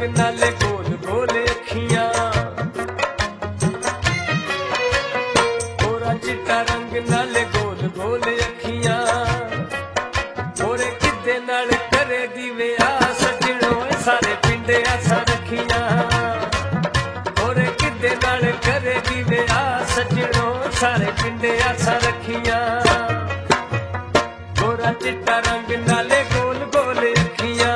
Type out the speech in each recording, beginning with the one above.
नाले गोल गोल अखियां, गोरा चिट्टा रंग नाले गोल गोल अखियां, गोरे किदे नाल करेगी विआह सजणो सारे पिंडे आसा रखियां, गोरे किदे नाल करेगी विआह सजणो सारे पिंडे आसा रखियां, गोरा चिट्टा रंग नाले गोल गोल अखियां।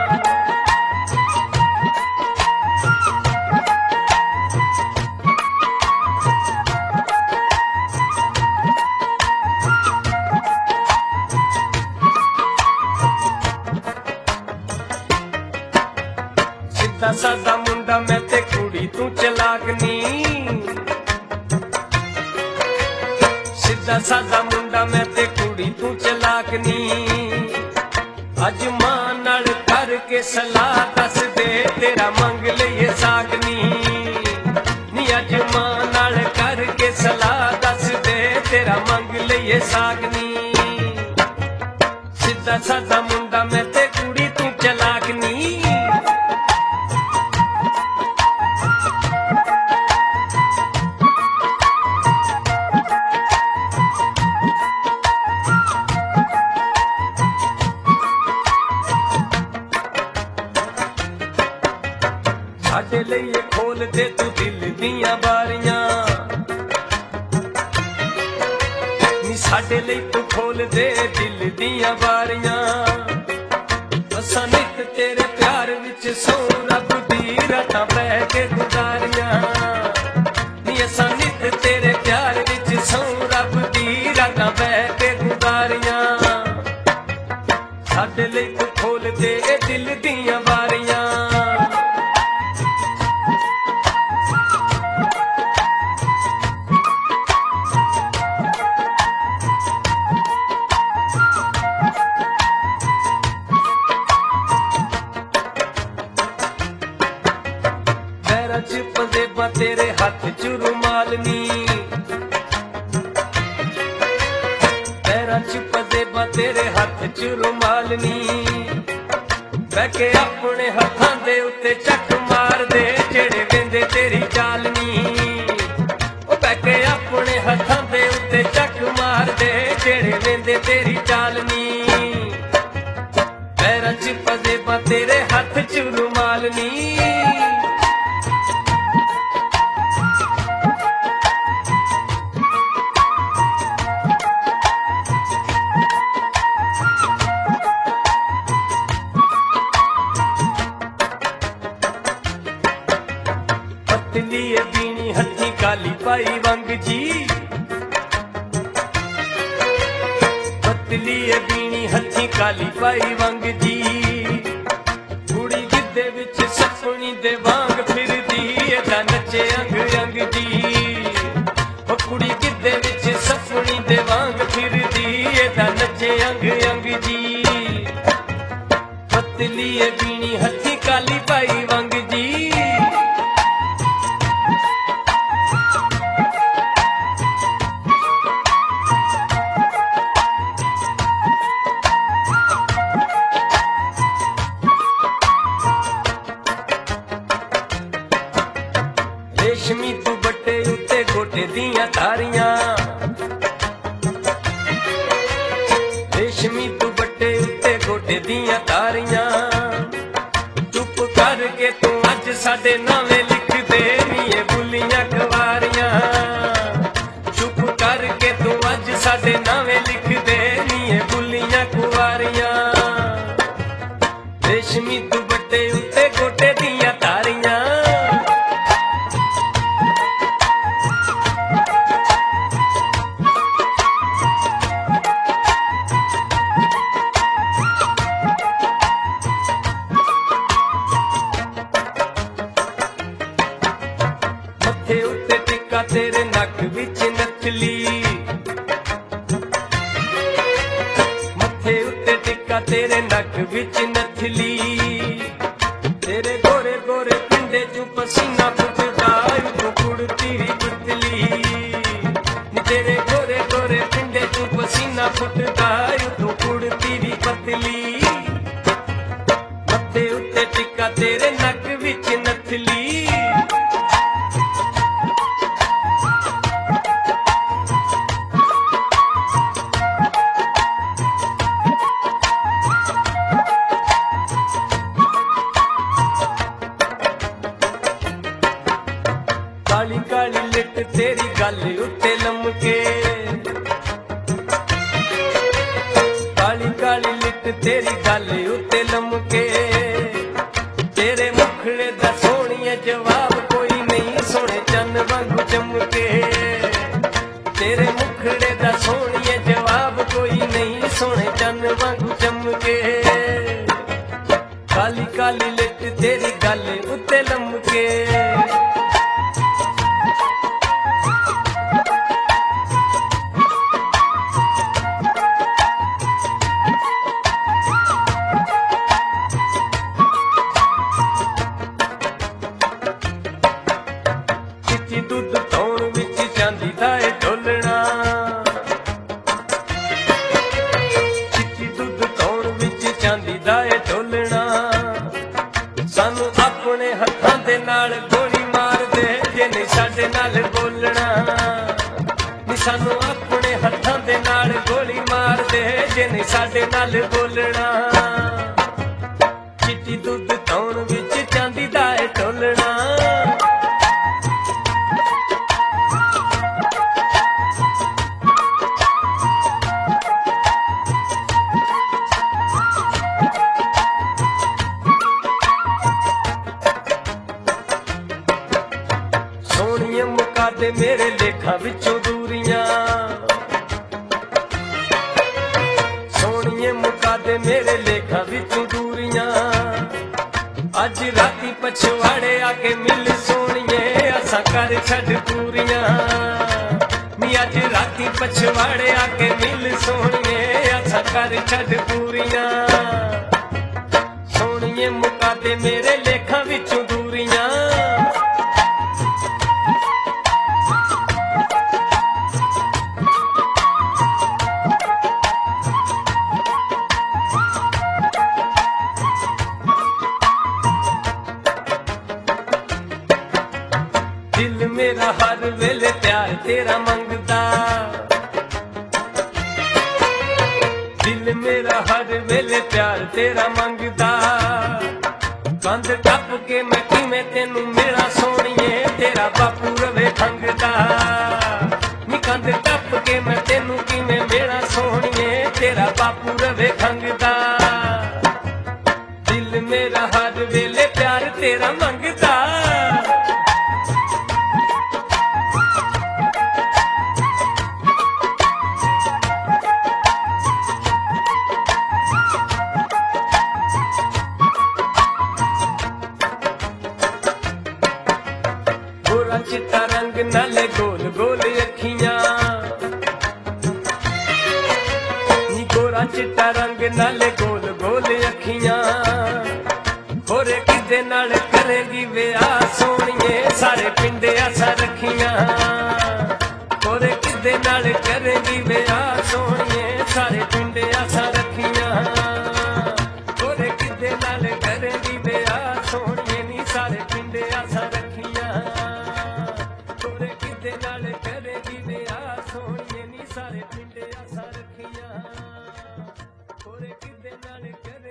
सीधा सादा मुंडा मैं ते कुड़ी तू चलाकनी, सीधा सादा मुंडा मैं ते कुड़ी तू चलाकनी, अज मां नाल करके सलाह दस दे तेरा मंग लईए सागनी, नी अज मां नाल करके सलाह दस दे तेरा मंग लईए सागनी। सीधा सादा मुंडा मैं ते कुड़ी तू चलाकनी, साडे लईए खोल दे तू दिल दियां बारियां, नी साडे लई तू खोल दे दिल दियां बारियां, असां नित तेरे प्यार विच सौ रब दी रातां बह के गुजारियां, नी असां नित तेरे प्यार विच सौ रब दी रातां बह के गुजारियां, साडे लई तू खोल दे दिल दियां बारियां। च पंजेबा तेरे हाथ च रुमालनी, पैरां च पंजेबा तेरे हाथ च रुमालनी, बैके अपने हत्थां दे उत्ते चक मार दे जेड़े वेंदे तेरी चालनी, ओ बैके अपने हत्थां दे उत्ते चक मार दे जेड़े वेंदे तेरी चालनी, पैरां च पंजेबा तेरे हाथ च रुमालनी। पतली बीनी हथी काली पाई वंग जी, पतली बीनी हथी काली पाई वंग जी, कुड़ी गिद्धे विच सपनी दे वांग फिरदी एदा नचे अंग अंग जी, ओ कुड़ी गिद्धे विच सपनी दे वांग फिरदी एदा नचे अंग अंग जी, पतली बीनी हथी काली पाई वंग जी। रेशमी तू बट्टे उत्ते गोटे दियां तारियां, रेशमी तू बट्टे उत्ते गोटे दियां तारियां, चुप करके तू अज साडे नावे लिख दे नीए बुलियां कवारियां, चुप करके तू अज साडे नावे लिख दे नीए बुलियां कुवारियां, रेशमी तू बट्टे उत्ते गोटे दियां तारियां। मथे उत्ते टिक्का तेरे नक विच नथली, मथे उत्ते टिक्का तेरे नक विच नथली, तेरे गोरे गोरे पिंडे चू पसीना फुटदा तू कुड़ती पतली, तेरे गोरे गोरे पिंडे चू पसीना फुटदा तू कुड़ती पतली, मथे उत्ते टिक्का तेरे नक गल उत्ते लमके तेरे मुखड़े दा सोहणिए जवाब कोई नहीं सोने चन्न वांगू चमके तेरे मुखड़े दा सोहणिए जवाब कोई नहीं सोने चन्न वांगू चमके काली काली लिट तेरी गल उत्ते लमके चिट्टी दुध धौण विच चांदी दा ए ढोलना चिट्टी दुध धौण विच चांदी दा ए ढोलना सानू अपने हत्थां दे नाल गोली मार दे जे नहीं साडे नाल बोलना नी सानू अपने हत्थां दे नाल गोली मार दे जे नहीं साडे नाल बोलना चिट्टी दुध धौण विच चांदी दा ए ढोलना सोहणिए मुका दे मेरे लेखा विचों दूरियां सोहणिए मुका दे मेरे लेखा विचों दूरियां अज राती पछवाड़े आके मिल सोहणिए असां कर छड़ पूरियां नी अज राती पछवाड़े आके मिल सोहणिए असां कर छड़ पूरियां सोहणिए मुका दे मेरे लेखा विचों दूरियां दिल मेरा हर वेले प्यार तेरा मंगदा दिल मेरा हर वेले प्यार तेरा मंगदा कंध टप के मैं किवें तेनू मेरा सोहणिए तेरा बापू रवे खंगदा नी कंध टप के मैं तेनू किवें मेरा सोहणिए तेरा बापू रवे खंगदा दिल मेरा हर वेले प्यार तेरा मंगदा गोरा चिट्टा रंग नाले गोल गोल अखियां नी गोरा चिट्टा रंग नाले गोल गोल अखियां होरे किदे नाल करेगी विआह सोहणिए सारे पिंडे आसा रखियां होरे किदे नाल करेगी विआह सोहणिए सारे पिंडे आसा रखियां होरे किदे नाल करेगी विआह सोहणिए नी सारे पिंडे आसा रखियां होरे किदे नाल करेगी विआह सोहणिए नी सारे पिंडे आसा रखियां होरे किदे नाल